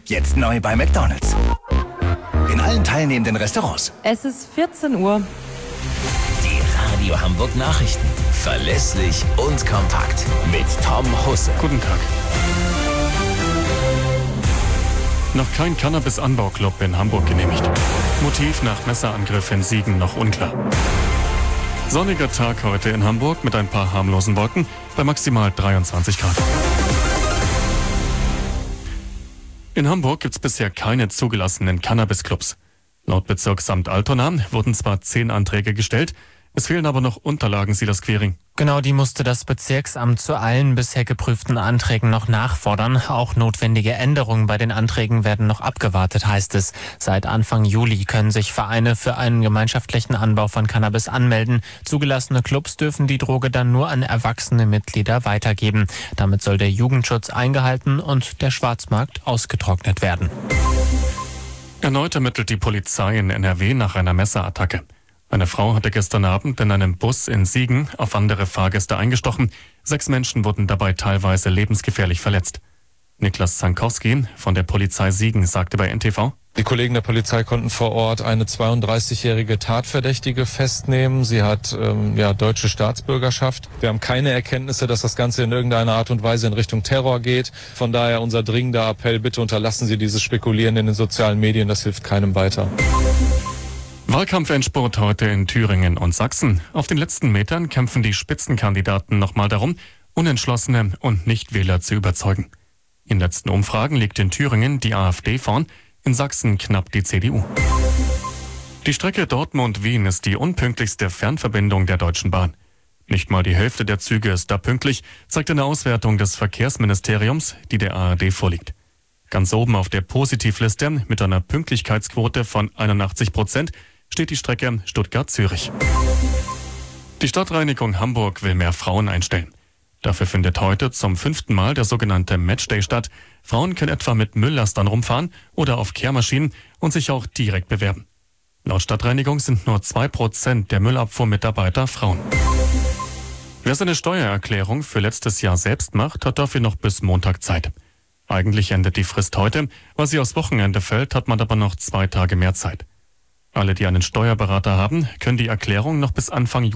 Jetzt neu bei McDonald's. In allen teilnehmenden Restaurants. Es ist 14 Uhr. Die Radio Hamburg Nachrichten. Verlässlich und kompakt. Mit Tom Husse. Guten Tag. Noch kein Cannabis-Anbauclub in Hamburg genehmigt. Motiv nach Messerangriff in Siegen noch unklar. Sonniger Tag heute in Hamburg mit ein paar harmlosen Wolken bei maximal 23 Grad. In Hamburg gibt es bisher keine zugelassenen Cannabis-Clubs. Laut Bezirksamt Altona wurden zwar 10 Anträge gestellt, es fehlen aber noch Unterlagen, Silas Quering. Genau, die musste das Bezirksamt zu allen bisher geprüften Anträgen noch nachfordern. Auch notwendige Änderungen bei den Anträgen werden noch abgewartet, heißt es. Seit Anfang Juli können sich Vereine für einen gemeinschaftlichen Anbau von Cannabis anmelden. Zugelassene Clubs dürfen die Droge dann nur an erwachsene Mitglieder weitergeben. Damit soll der Jugendschutz eingehalten und der Schwarzmarkt ausgetrocknet werden. Erneut ermittelt die Polizei in NRW nach einer Messerattacke. Eine Frau hatte gestern Abend in einem Bus in Siegen auf andere Fahrgäste eingestochen. 6 Menschen wurden dabei teilweise lebensgefährlich verletzt. Niklas Zankowski von der Polizei Siegen sagte bei NTV: Die Kollegen der Polizei konnten vor Ort eine 32-jährige Tatverdächtige festnehmen. Sie hat deutsche Staatsbürgerschaft. Wir haben keine Erkenntnisse, dass das Ganze in irgendeiner Art und Weise in Richtung Terror geht. Von daher unser dringender Appell, bitte unterlassen Sie dieses Spekulieren in den sozialen Medien, das hilft keinem weiter. Wahlkampfendspurt heute in Thüringen und Sachsen. Auf den letzten Metern kämpfen die Spitzenkandidaten nochmal darum, Unentschlossene und Nichtwähler zu überzeugen. In letzten Umfragen liegt in Thüringen die AfD vorn, in Sachsen knapp die CDU. Die Strecke Dortmund-Wien ist die unpünktlichste Fernverbindung der Deutschen Bahn. Nicht mal die Hälfte der Züge ist da pünktlich, zeigt eine Auswertung des Verkehrsministeriums, die der ARD vorliegt. Ganz oben auf der Positivliste mit einer Pünktlichkeitsquote von 81% steht die Strecke Stuttgart-Zürich. Die Stadtreinigung Hamburg will mehr Frauen einstellen. Dafür findet heute zum 5. Mal der sogenannte Matchday statt. Frauen können etwa mit Mülllastern rumfahren oder auf Kehrmaschinen und sich auch direkt bewerben. Laut Stadtreinigung sind nur 2% der Müllabfuhrmitarbeiter Frauen. Wer seine Steuererklärung für letztes Jahr selbst macht, hat dafür noch bis Montag Zeit. Eigentlich endet die Frist heute. Weil sie aufs Wochenende fällt, hat man aber noch 2 Tage mehr Zeit. Alle, die einen Steuerberater haben, können die Erklärung noch bis Anfang Juli